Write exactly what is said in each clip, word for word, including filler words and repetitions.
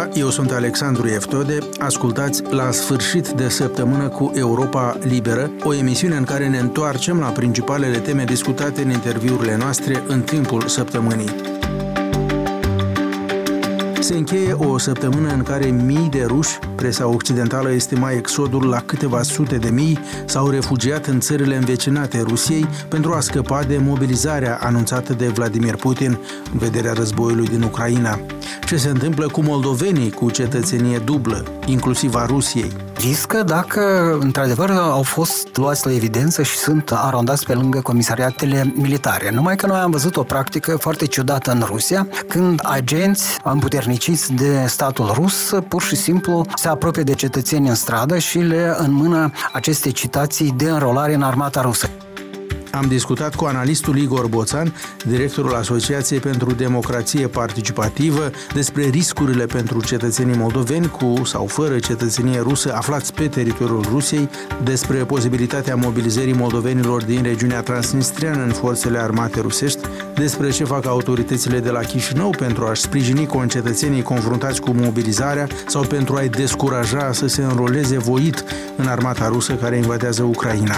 eu sunt Alexandru Eftode, ascultați La Sfârșit de Săptămână cu Europa Liberă, o emisiune în care ne întoarcem la principalele teme discutate în interviurile noastre în timpul săptămânii. Se încheie o săptămână în care mii de ruși, presa occidentală estima exodul la câteva sute de mii, s-au refugiat în țările învecinate Rusiei pentru a scăpa de mobilizarea anunțată de Vladimir Putin în vederea războiului din Ucraina. Ce se întâmplă cu moldovenii cu cetățenie dublă, inclusiv a Rusiei? Riscă dacă, într-adevăr, au fost luați la evidență și sunt arondați pe lângă comisariatele militare. Numai că noi am văzut o practică foarte ciudată în Rusia, când agenți împuterniciți de statul rus pur și simplu se apropie de cetățeni în stradă și le înmână aceste citații de înrolare în armata rusă. Am discutat cu analistul Igor Boțan, directorul Asociației pentru Democrație Participativă, despre riscurile pentru cetățenii moldoveni cu sau fără cetățenie rusă aflați pe teritoriul Rusiei, despre posibilitatea mobilizării moldovenilor din regiunea transnistriană în forțele armate rusești, despre ce fac autoritățile de la Chișinău pentru a-și sprijini concetățenii confruntați cu mobilizarea sau pentru a-i descuraja să se înroleze voit în armata rusă care invadează Ucraina.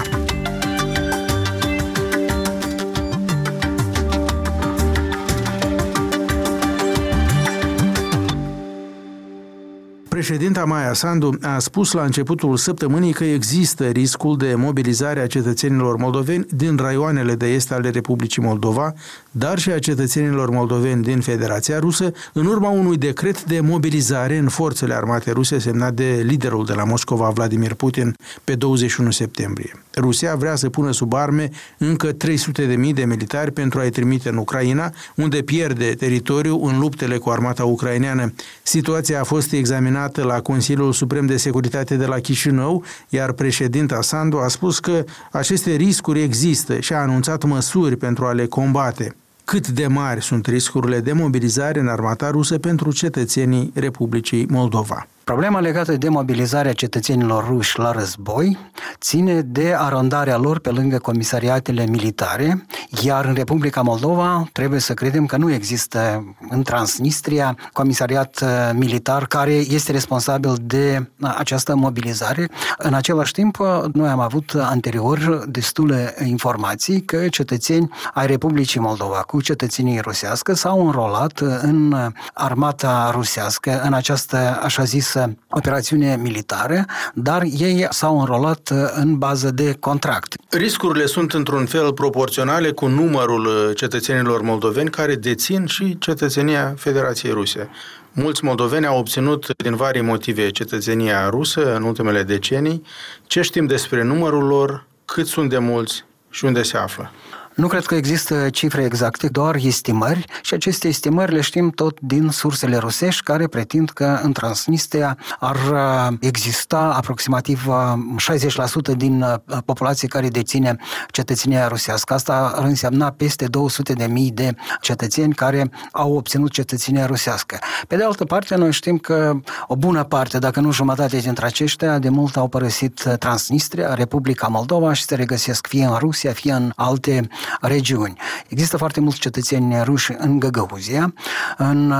Președinta Maia Sandu a spus la începutul săptămânii că există riscul de mobilizare a cetățenilor moldoveni din raioanele de est ale Republicii Moldova, dar și a cetățenilor moldoveni din Federația Rusă, în urma unui decret de mobilizare în forțele armate ruse semnat de liderul de la Moscova, Vladimir Putin, pe douăzeci și unu septembrie. Rusia vrea să pună sub arme încă trei sute de mii de militari pentru a-i trimite în Ucraina, unde pierde teritoriu în luptele cu armata ucraineană. Situația a fost examinată la Consiliul Suprem de Securitate de la Chișinău, iar președinta Sandu a spus că aceste riscuri există și a anunțat măsuri pentru a le combate. Cât de mari sunt riscurile de mobilizare în armata rusă pentru cetățenii Republicii Moldova? Problema legată de mobilizarea cetățenilor ruși la război ține de arondarea lor pe lângă comisariatele militare, iar în Republica Moldova trebuie să credem că nu există în Transnistria comisariat militar care este responsabil de această mobilizare. În același timp, noi am avut anterior destule informații că cetățeni ai Republicii Moldova cu cetățenie rusească s-au înrolat în armata rusească, în această așa zis operațiune militară, dar ei s-au înrolat în bază de contract. Riscurile sunt într-un fel proporționale cu numărul cetățenilor moldoveni care dețin și cetățenia Federației Ruse. Mulți moldoveni au obținut din vari motive cetățenia rusă în ultimele decenii. Ce știm despre numărul lor, cât sunt de mulți și unde se află? Nu cred că există cifre exacte, doar estimări și aceste estimări le știm tot din sursele rusești care pretind că în Transnistria ar exista aproximativ șaizeci la sută din populație care deține cetățenia rusească. Asta ar însemna peste două sute de mii de cetățeni care au obținut cetățenia rusească. Pe de altă parte, noi știm că o bună parte, dacă nu jumătate dintre aceștia, de mult au părăsit Transnistria, Republica Moldova și se regăsesc fie în Rusia, fie în alte regiuni. Există foarte mulți cetățeni ruși în Găgăuzia, în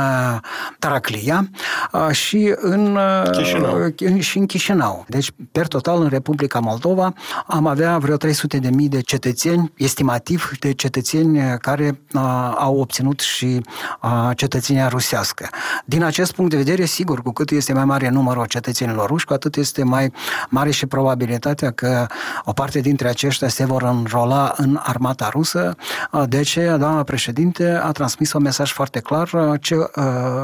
Taraclia și în Chișinău. și în Chișinău. Deci, per total, în Republica Moldova am avea vreo trei sute de mii de cetățeni, estimativ de cetățeni care au obținut și cetățenia rusească. Din acest punct de vedere, sigur, cu cât este mai mare numărul cetățenilor ruși, cu atât este mai mare și probabilitatea că o parte dintre aceștia se vor înrola în armata rusă. De aceea, doamna președinte a transmis un mesaj foarte clar ce uh,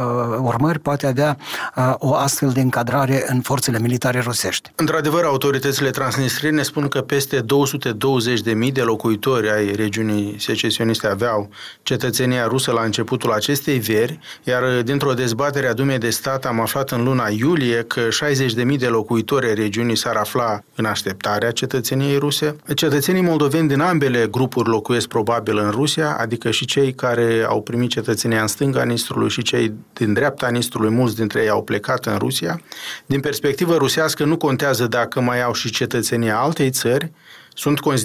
urmări poate avea uh, o astfel de încadrare în forțele militare rusești. Într-adevăr, autoritățile transnistriene spun că peste două sute douăzeci de mii de locuitori ai regiunii secesioniste aveau cetățenia rusă la începutul acestei veri, iar dintr-o dezbatere a Dumei de Stat am aflat în luna iulie că șaizeci de mii de locuitori ai regiunii s-ar afla în așteptarea cetățeniei ruse. Cetățenii moldoveni din ambele grupuri locuiesc probabil în Rusia, adică și cei care au primit cetățenia în stânga Nistrului și cei din dreapta Nistrului, mulți dintre ei au plecat în Rusia. Din perspectivă rusească nu contează dacă mai au și cetățenia altei țări, sunt